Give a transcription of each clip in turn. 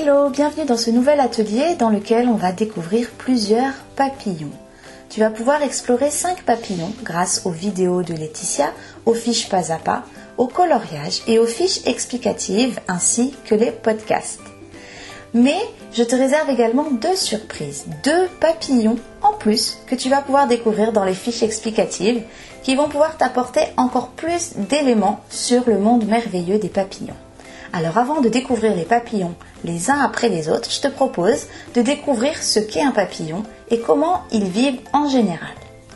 Hello, bienvenue dans ce nouvel atelier dans lequel on va découvrir plusieurs papillons. Tu vas pouvoir explorer 5 papillons grâce aux vidéos de Laetitia, aux fiches pas à pas, au coloriage et aux fiches explicatives ainsi que les podcasts. Mais je te réserve également 2 surprises, 2 papillons en plus que tu vas pouvoir découvrir dans les fiches explicatives qui vont pouvoir t'apporter encore plus d'éléments sur le monde merveilleux des papillons. Alors avant de découvrir les papillons les uns après les autres, je te propose de découvrir ce qu'est un papillon et comment ils vivent en général.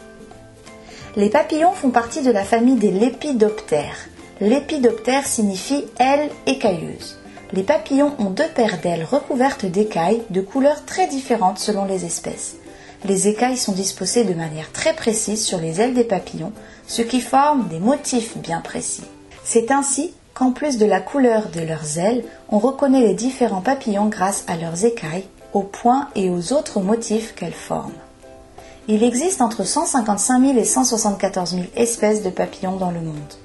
Les papillons font partie de la famille des lépidoptères. Lépidoptère signifie ailes écailleuses. Les papillons ont 2 paires d'ailes recouvertes d'écailles de couleurs très différentes selon les espèces. Les écailles sont disposées de manière très précise sur les ailes des papillons, ce qui forme des motifs bien précis. C'est ainsi qu'en plus de la couleur de leurs ailes, on reconnaît les différents papillons grâce à leurs écailles, aux points et aux autres motifs qu'elles forment. Il existe entre 155 000 et 174 000 espèces de papillons dans le monde.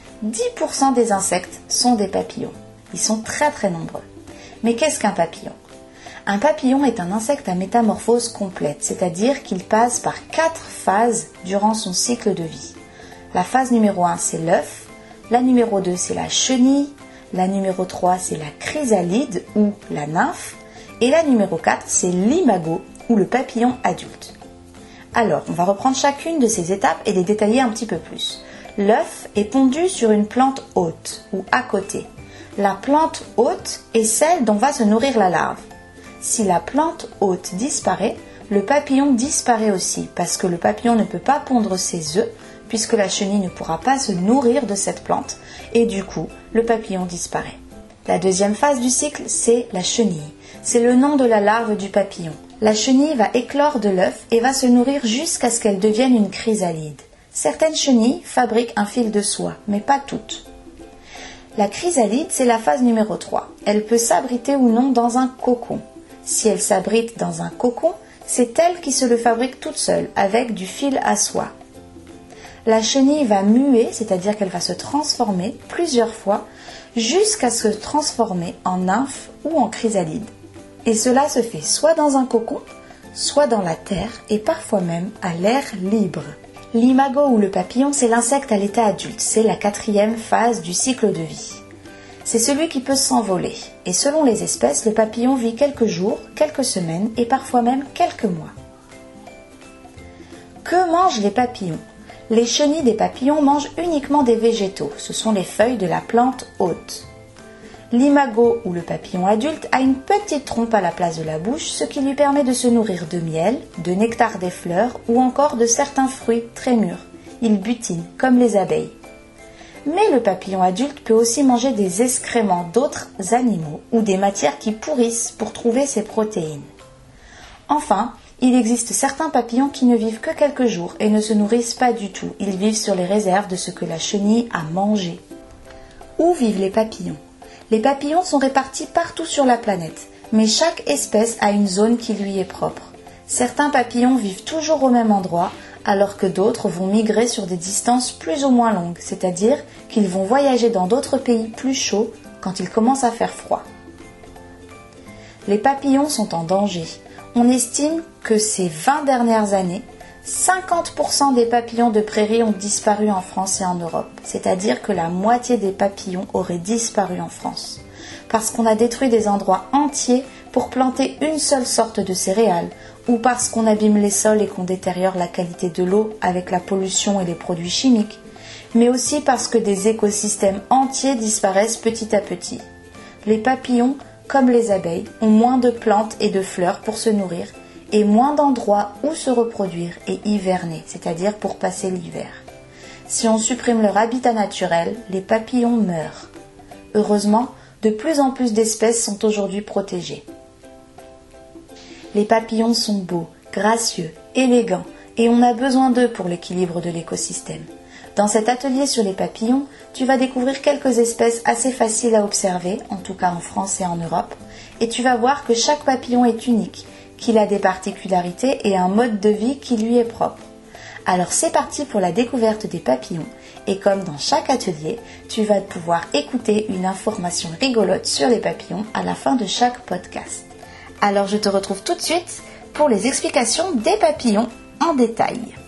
10% des insectes sont des papillons. Ils sont très très nombreux. Mais qu'est-ce qu'un papillon ? Un papillon est un insecte à métamorphose complète, c'est-à-dire qu'il passe par 4 phases durant son cycle de vie. La phase numéro 1, c'est l'œuf. La numéro 2, c'est la chenille. La numéro 3, c'est la chrysalide ou la nymphe. Et la numéro 4, c'est l'imago ou le papillon adulte. Alors, on va reprendre chacune de ces étapes et les détailler un petit peu plus. L'œuf est pondu sur une plante haute ou à côté. La plante haute est celle dont va se nourrir la larve. Si la plante haute disparaît, le papillon disparaît aussi parce que le papillon ne peut pas pondre ses œufs puisque la chenille ne pourra pas se nourrir de cette plante et du coup, le papillon disparaît. La deuxième phase du cycle, c'est la chenille. C'est le nom de la larve du papillon. La chenille va éclore de l'œuf et va se nourrir jusqu'à ce qu'elle devienne une chrysalide. Certaines chenilles fabriquent un fil de soie, mais pas toutes. La chrysalide, c'est la phase numéro 3. Elle peut s'abriter ou non dans un cocon. Si elle s'abrite dans un cocon, c'est elle qui se le fabrique toute seule, avec du fil à soie. La chenille va muer, c'est-à-dire qu'elle va se transformer plusieurs fois, jusqu'à se transformer en nymphe ou en chrysalide. Et cela se fait soit dans un cocon, soit dans la terre, et parfois même à l'air libre. L'imago ou le papillon, c'est l'insecte à l'état adulte, c'est la 4e phase du cycle de vie. C'est celui qui peut s'envoler, et selon les espèces, le papillon vit quelques jours, quelques semaines et parfois même quelques mois. Que mangent les papillons ? Les chenilles des papillons mangent uniquement des végétaux, ce sont les feuilles de la plante haute. L'imago ou le papillon adulte a une petite trompe à la place de la bouche, ce qui lui permet de se nourrir de miel, de nectar des fleurs ou encore de certains fruits très mûrs. Il butine, comme les abeilles. Mais le papillon adulte peut aussi manger des excréments d'autres animaux ou des matières qui pourrissent pour trouver ses protéines. Enfin, il existe certains papillons qui ne vivent que quelques jours et ne se nourrissent pas du tout. Ils vivent sur les réserves de ce que la chenille a mangé. Où vivent les papillons ? Les papillons sont répartis partout sur la planète, mais chaque espèce a une zone qui lui est propre. Certains papillons vivent toujours au même endroit, alors que d'autres vont migrer sur des distances plus ou moins longues, c'est-à-dire qu'ils vont voyager dans d'autres pays plus chauds quand il commence à faire froid. Les papillons sont en danger. On estime que ces 20 dernières années, 50% des papillons de prairie ont disparu en France et en Europe. C'est-à-dire que la moitié des papillons auraient disparu en France. Parce qu'on a détruit des endroits entiers pour planter une seule sorte de céréales, ou parce qu'on abîme les sols et qu'on détériore la qualité de l'eau avec la pollution et les produits chimiques, mais aussi parce que des écosystèmes entiers disparaissent petit à petit. Les papillons, comme les abeilles, ont moins de plantes et de fleurs pour se nourrir et moins d'endroits où se reproduire et hiverner, c'est-à-dire pour passer l'hiver. Si on supprime leur habitat naturel, les papillons meurent. Heureusement, de plus en plus d'espèces sont aujourd'hui protégées. Les papillons sont beaux, gracieux, élégants et on a besoin d'eux pour l'équilibre de l'écosystème. Dans cet atelier sur les papillons, tu vas découvrir quelques espèces assez faciles à observer, en tout cas en France et en Europe, et tu vas voir que chaque papillon est unique, qu'il a des particularités et un mode de vie qui lui est propre. Alors c'est parti pour la découverte des papillons. Et comme dans chaque atelier, tu vas pouvoir écouter une information rigolote sur les papillons à la fin de chaque podcast. Alors je te retrouve tout de suite pour les explications des papillons en détail.